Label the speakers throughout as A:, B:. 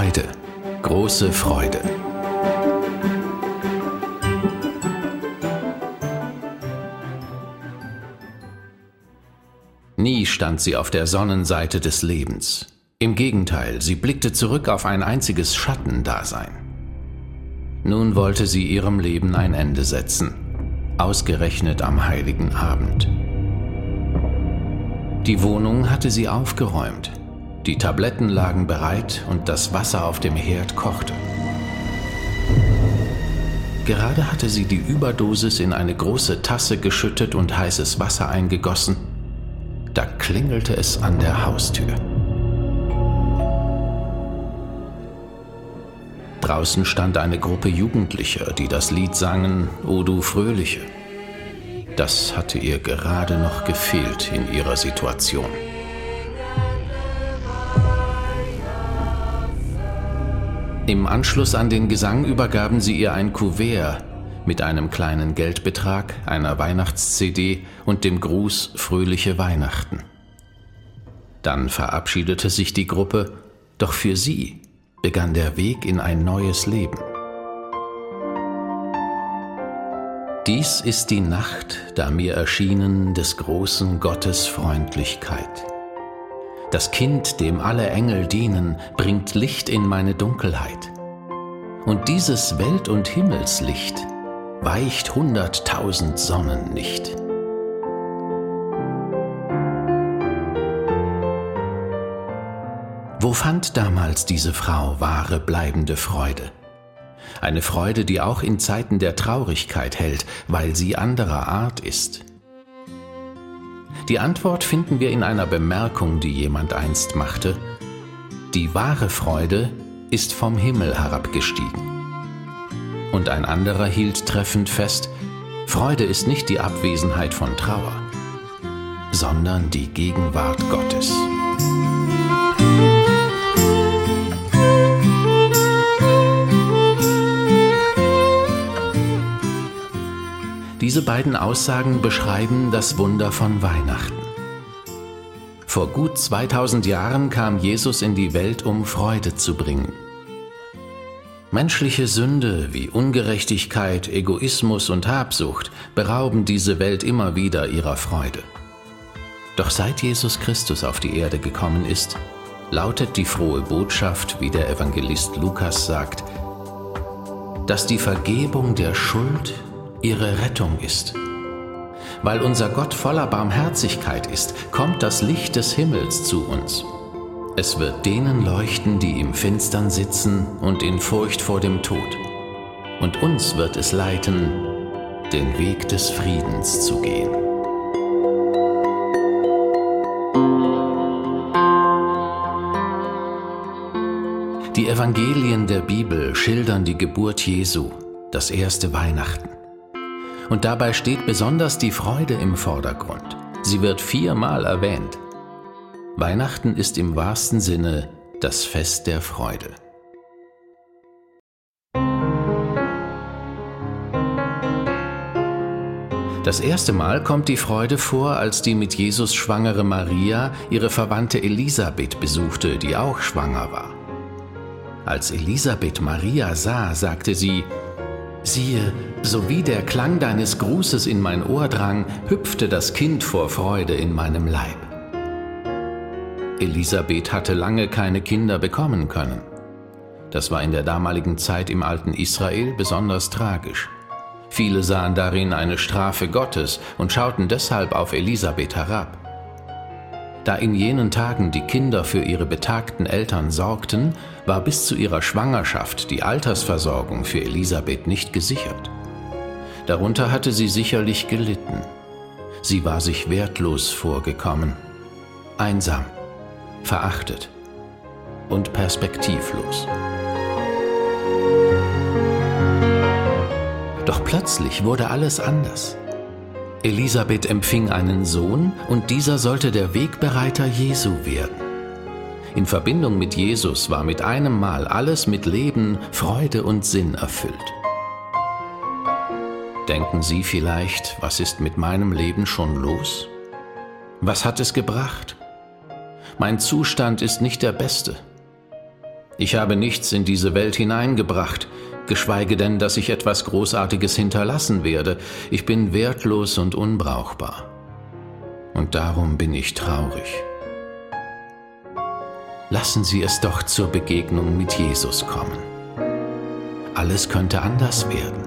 A: Freude, große Freude. Nie stand sie auf der Sonnenseite des Lebens. Im Gegenteil, sie blickte zurück auf ein einziges Schattendasein. Nun wollte sie ihrem Leben ein Ende setzen, ausgerechnet am heiligen Abend. Die Wohnung hatte sie aufgeräumt, die Tabletten lagen bereit und das Wasser auf dem Herd kochte. Gerade hatte sie die Überdosis in eine große Tasse geschüttet und heißes Wasser eingegossen. Da klingelte es an der Haustür. Draußen stand eine Gruppe Jugendlicher, die das Lied sangen, »O du Fröhliche«. Das hatte ihr gerade noch gefehlt in ihrer Situation. Im Anschluss an den Gesang übergaben sie ihr ein Kuvert mit einem kleinen Geldbetrag, einer Weihnachts-CD und dem Gruß »Fröhliche Weihnachten«. Dann verabschiedete sich die Gruppe, doch für sie begann der Weg in ein neues Leben. Dies ist die Nacht, da mir erschienen des großen Gottes Freundlichkeit. Das Kind, dem alle Engel dienen, bringt Licht in meine Dunkelheit. Und dieses Welt- und Himmelslicht weicht 100.000 Sonnen nicht. Wo fand damals diese Frau wahre bleibende Freude? Eine Freude, die auch in Zeiten der Traurigkeit hält, weil sie anderer Art ist. Die Antwort finden wir in einer Bemerkung, die jemand einst machte: Die wahre Freude ist vom Himmel herabgestiegen. Und ein anderer hielt treffend fest: Freude ist nicht die Abwesenheit von Trauer, sondern die Gegenwart Gottes. Diese beiden Aussagen beschreiben das Wunder von Weihnachten. Vor gut 2000 Jahren kam Jesus in die Welt, um Freude zu bringen. Menschliche Sünde wie Ungerechtigkeit, Egoismus und Habsucht berauben diese Welt immer wieder ihrer Freude. Doch seit Jesus Christus auf die Erde gekommen ist, lautet die frohe Botschaft, wie der Evangelist Lukas sagt, dass die Vergebung der Schuld ihre Rettung ist. Weil unser Gott voller Barmherzigkeit ist, kommt das Licht des Himmels zu uns. Es wird denen leuchten, die im Finstern sitzen und in Furcht vor dem Tod. Und uns wird es leiten, den Weg des Friedens zu gehen. Die Evangelien der Bibel schildern die Geburt Jesu, das erste Weihnachten. Und dabei steht besonders die Freude im Vordergrund. Sie wird 4-mal erwähnt. Weihnachten ist im wahrsten Sinne das Fest der Freude. Das erste Mal kommt die Freude vor, als die mit Jesus schwangere Maria ihre Verwandte Elisabeth besuchte, die auch schwanger war. Als Elisabeth Maria sah, sagte sie: Siehe, sowie der Klang deines Grußes in mein Ohr drang, hüpfte das Kind vor Freude in meinem Leib. Elisabeth hatte lange keine Kinder bekommen können. Das war in der damaligen Zeit im alten Israel besonders tragisch. Viele sahen darin eine Strafe Gottes und schauten deshalb auf Elisabeth herab. Da in jenen Tagen die Kinder für ihre betagten Eltern sorgten, war bis zu ihrer Schwangerschaft die Altersversorgung für Elisabeth nicht gesichert. Darunter hatte sie sicherlich gelitten. Sie war sich wertlos vorgekommen, einsam, verachtet und perspektivlos. Doch plötzlich wurde alles anders. Elisabeth empfing einen Sohn und dieser sollte der Wegbereiter Jesu werden. In Verbindung mit Jesus war mit einem Mal alles mit Leben, Freude und Sinn erfüllt. Denken Sie vielleicht, was ist mit meinem Leben schon los? Was hat es gebracht? Mein Zustand ist nicht der beste. Ich habe nichts in diese Welt hineingebracht, geschweige denn, dass ich etwas Großartiges hinterlassen werde. Ich bin wertlos und unbrauchbar. Und darum bin ich traurig. Lassen Sie es doch zur Begegnung mit Jesus kommen. Alles könnte anders werden.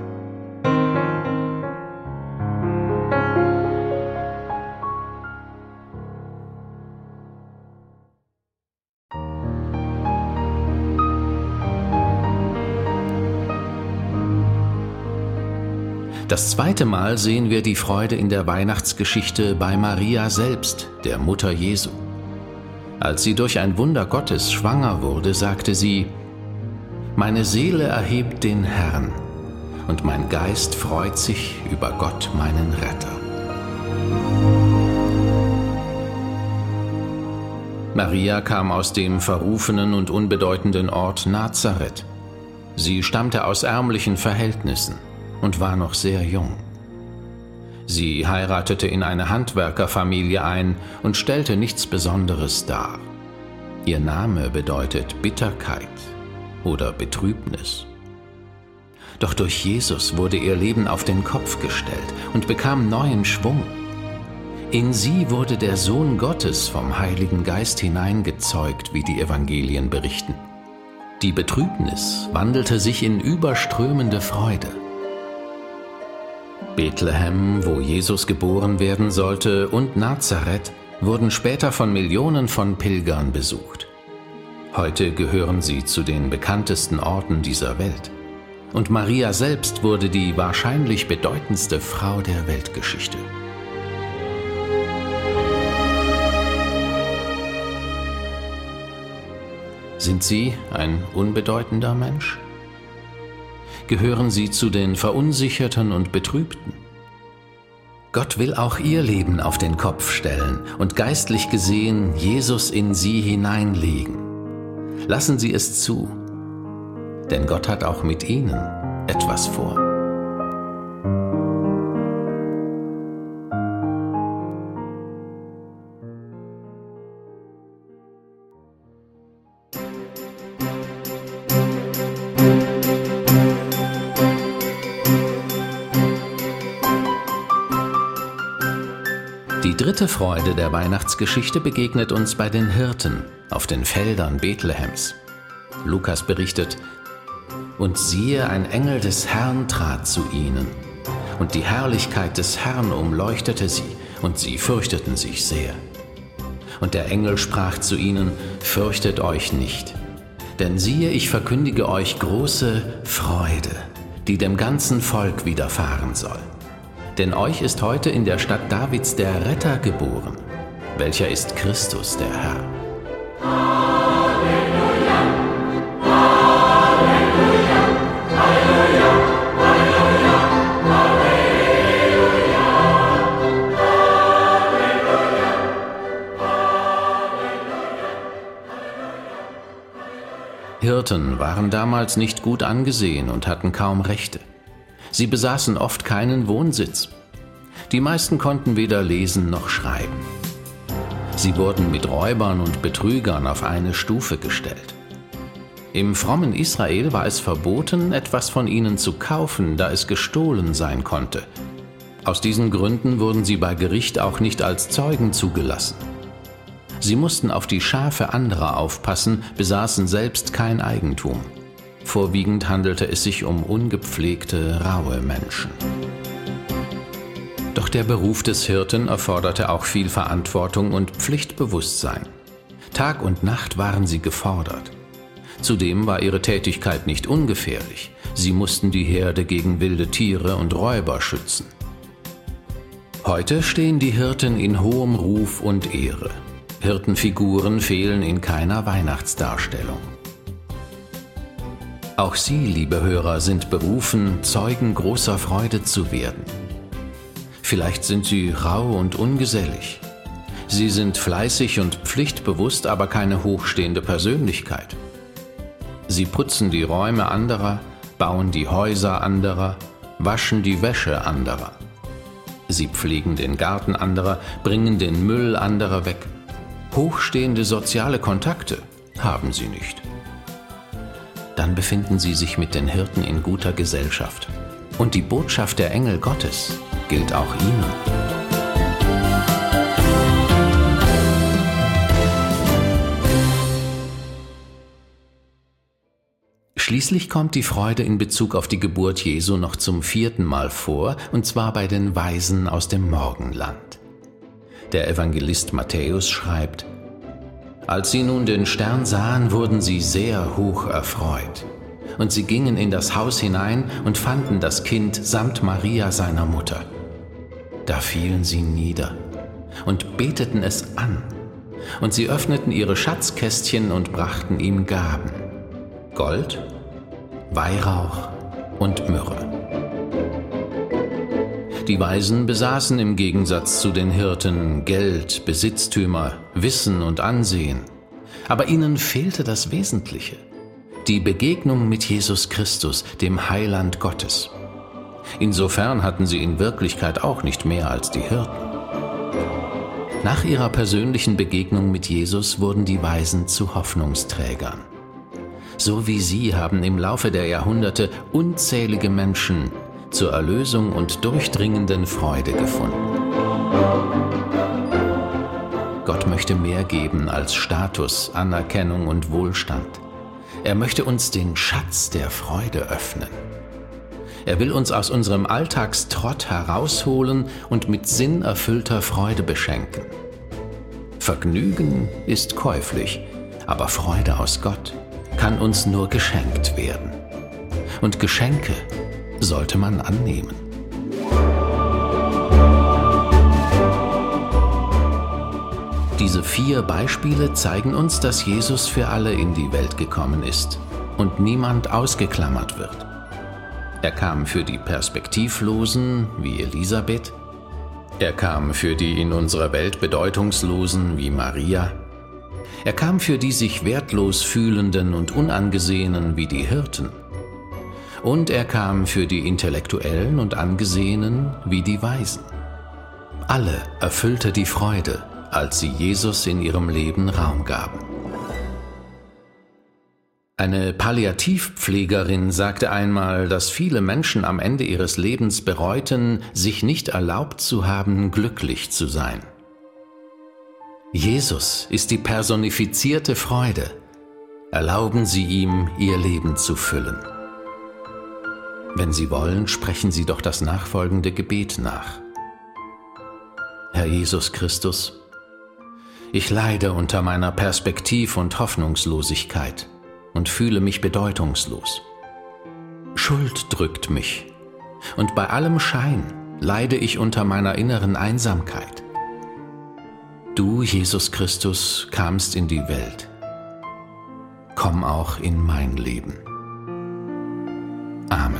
A: Das zweite Mal sehen wir die Freude in der Weihnachtsgeschichte bei Maria selbst, der Mutter Jesu. Als sie durch ein Wunder Gottes schwanger wurde, sagte sie: Meine Seele erhebt den Herrn, und mein Geist freut sich über Gott, meinen Retter. Maria kam aus dem verrufenen und unbedeutenden Ort Nazareth. Sie stammte aus ärmlichen Verhältnissen und war noch sehr jung. Sie heiratete in eine Handwerkerfamilie ein und stellte nichts Besonderes dar. Ihr Name bedeutet Bitterkeit oder Betrübnis. Doch durch Jesus wurde ihr Leben auf den Kopf gestellt und bekam neuen Schwung. In sie wurde der Sohn Gottes vom Heiligen Geist hineingezeugt, wie die Evangelien berichten. Die Betrübnis wandelte sich in überströmende Freude. Bethlehem, wo Jesus geboren werden sollte, und Nazareth wurden später von Millionen von Pilgern besucht. Heute gehören sie zu den bekanntesten Orten dieser Welt. Und Maria selbst wurde die wahrscheinlich bedeutendste Frau der Weltgeschichte. Sind Sie ein unbedeutender Mensch? Gehören Sie zu den Verunsicherten und Betrübten? Gott will auch Ihr Leben auf den Kopf stellen und geistlich gesehen Jesus in Sie hineinlegen. Lassen Sie es zu, denn Gott hat auch mit Ihnen etwas vor. Die dritte Freude der Weihnachtsgeschichte begegnet uns bei den Hirten auf den Feldern Bethlehems. Lukas berichtet: Und siehe, ein Engel des Herrn trat zu ihnen, und die Herrlichkeit des Herrn umleuchtete sie, und sie fürchteten sich sehr. Und der Engel sprach zu ihnen: Fürchtet euch nicht, denn siehe, ich verkündige euch große Freude, die dem ganzen Volk widerfahren soll. Denn euch ist heute in der Stadt Davids der Retter geboren, welcher ist Christus, der Herr. Halleluja, Halleluja, Halleluja, Halleluja, Halleluja. Hirten waren damals nicht gut angesehen und hatten kaum Rechte. Sie besaßen oft keinen Wohnsitz. Die meisten konnten weder lesen noch schreiben. Sie wurden mit Räubern und Betrügern auf eine Stufe gestellt. Im frommen Israel war es verboten, etwas von ihnen zu kaufen, da es gestohlen sein konnte. Aus diesen Gründen wurden sie bei Gericht auch nicht als Zeugen zugelassen. Sie mussten auf die Schafe anderer aufpassen, besaßen selbst kein Eigentum. Vorwiegend handelte es sich um ungepflegte, raue Menschen. Doch der Beruf des Hirten erforderte auch viel Verantwortung und Pflichtbewusstsein. Tag und Nacht waren sie gefordert. Zudem war ihre Tätigkeit nicht ungefährlich. Sie mussten die Herde gegen wilde Tiere und Räuber schützen. Heute stehen die Hirten in hohem Ruf und Ehre. Hirtenfiguren fehlen in keiner Weihnachtsdarstellung. Auch Sie, liebe Hörer, sind berufen, Zeugen großer Freude zu werden. Vielleicht sind Sie rau und ungesellig. Sie sind fleißig und pflichtbewusst, aber keine hochstehende Persönlichkeit. Sie putzen die Räume anderer, bauen die Häuser anderer, waschen die Wäsche anderer. Sie pflegen den Garten anderer, bringen den Müll anderer weg. Hochstehende soziale Kontakte haben Sie nicht. dann befinden sie sich mit den Hirten in guter Gesellschaft. Und die Botschaft der Engel Gottes gilt auch ihnen. Schließlich kommt die Freude in Bezug auf die Geburt Jesu noch zum 4. Mal vor, und zwar bei den Weisen aus dem Morgenland. Der Evangelist Matthäus schreibt: Als sie nun den Stern sahen, wurden sie sehr hoch erfreut. Und sie gingen in das Haus hinein und fanden das Kind samt Maria seiner Mutter. Da fielen sie nieder und beteten es an. Und sie öffneten ihre Schatzkästchen und brachten ihm Gaben: Gold, Weihrauch und Myrrhe. Die Weisen besaßen im Gegensatz zu den Hirten Geld, Besitztümer, Wissen und Ansehen. Aber ihnen fehlte das Wesentliche: die Begegnung mit Jesus Christus, dem Heiland Gottes. Insofern hatten sie in Wirklichkeit auch nicht mehr als die Hirten. Nach ihrer persönlichen Begegnung mit Jesus wurden die Weisen zu Hoffnungsträgern. So wie sie haben im Laufe der Jahrhunderte unzählige Menschen zur Erlösung und durchdringenden Freude gefunden. Gott möchte mehr geben als Status, Anerkennung und Wohlstand. Er möchte uns den Schatz der Freude öffnen. Er will uns aus unserem Alltagstrott herausholen und mit sinnerfüllter Freude beschenken. Vergnügen ist käuflich, aber Freude aus Gott kann uns nur geschenkt werden. Und Geschenke sollte man annehmen. Diese 4 Beispiele zeigen uns, dass Jesus für alle in die Welt gekommen ist und niemand ausgeklammert wird. Er kam für die Perspektivlosen wie Elisabeth. Er kam für die in unserer Welt Bedeutungslosen wie Maria. Er kam für die sich wertlos fühlenden und Unangesehenen wie die Hirten. Und er kam für die Intellektuellen und Angesehenen wie die Weisen. Alle erfüllte die Freude, als sie Jesus in ihrem Leben Raum gaben. Eine Palliativpflegerin sagte einmal, dass viele Menschen am Ende ihres Lebens bereuten, sich nicht erlaubt zu haben, glücklich zu sein. Jesus ist die personifizierte Freude. Erlauben Sie ihm, Ihr Leben zu füllen. Wenn Sie wollen, sprechen Sie doch das nachfolgende Gebet nach. Herr Jesus Christus, ich leide unter meiner Perspektiv- und Hoffnungslosigkeit und fühle mich bedeutungslos. Schuld drückt mich, und bei allem Schein leide ich unter meiner inneren Einsamkeit. Du, Jesus Christus, kamst in die Welt. Komm auch in mein Leben. Amen.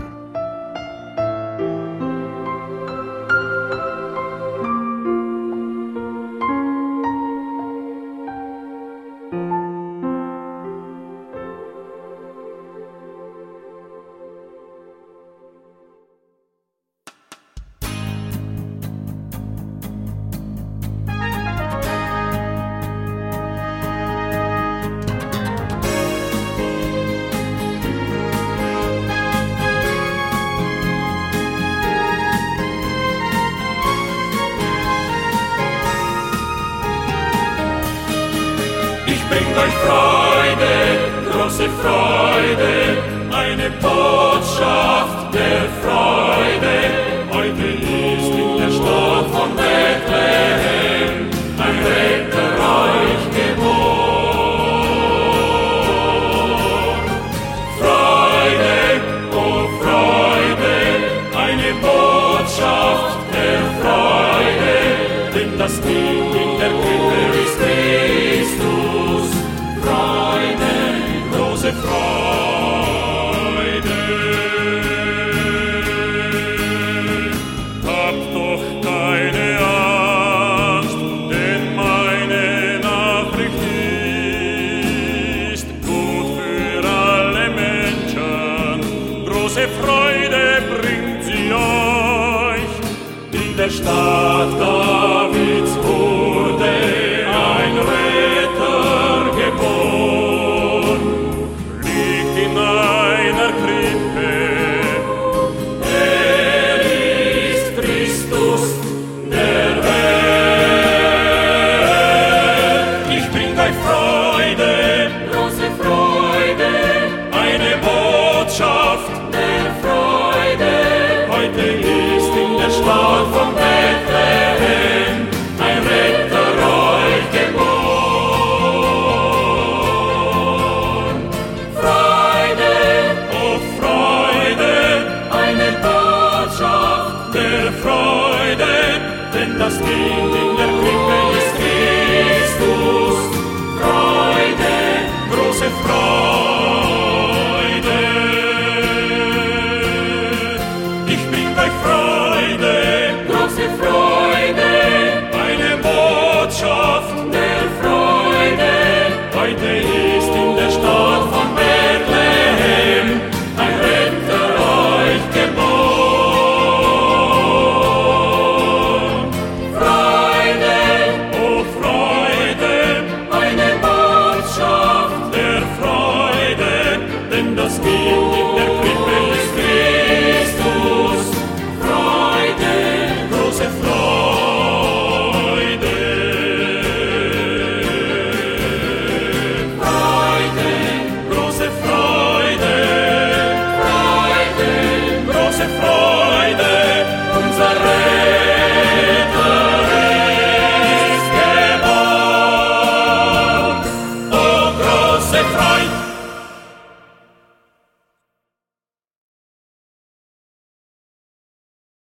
B: Bringt euch Freude, große Freude, eine Botschaft der Freude. Heute ist in der Stadt von Bethlehem ein Retter euch geboren. Freude, oh Freude, eine Botschaft der Freude, denn das Kind in der Krippe ist Christus. Freude, habt doch keine Angst, denn meine Nachricht ist gut für alle Menschen. Große Freude bringt sie euch. In der Stadt Davids wurde ein Retter geboren. das Kind in der Krippe ist Christus. Freude, große Freude. Ich bring euch Freude, große Freude, eine Botschaft der Freude. Heute ist in der Stadt von Bethlehem ein Retter euch geboren. Freude, oh Freude, eine Botschaft der Freude, denn das Kind in der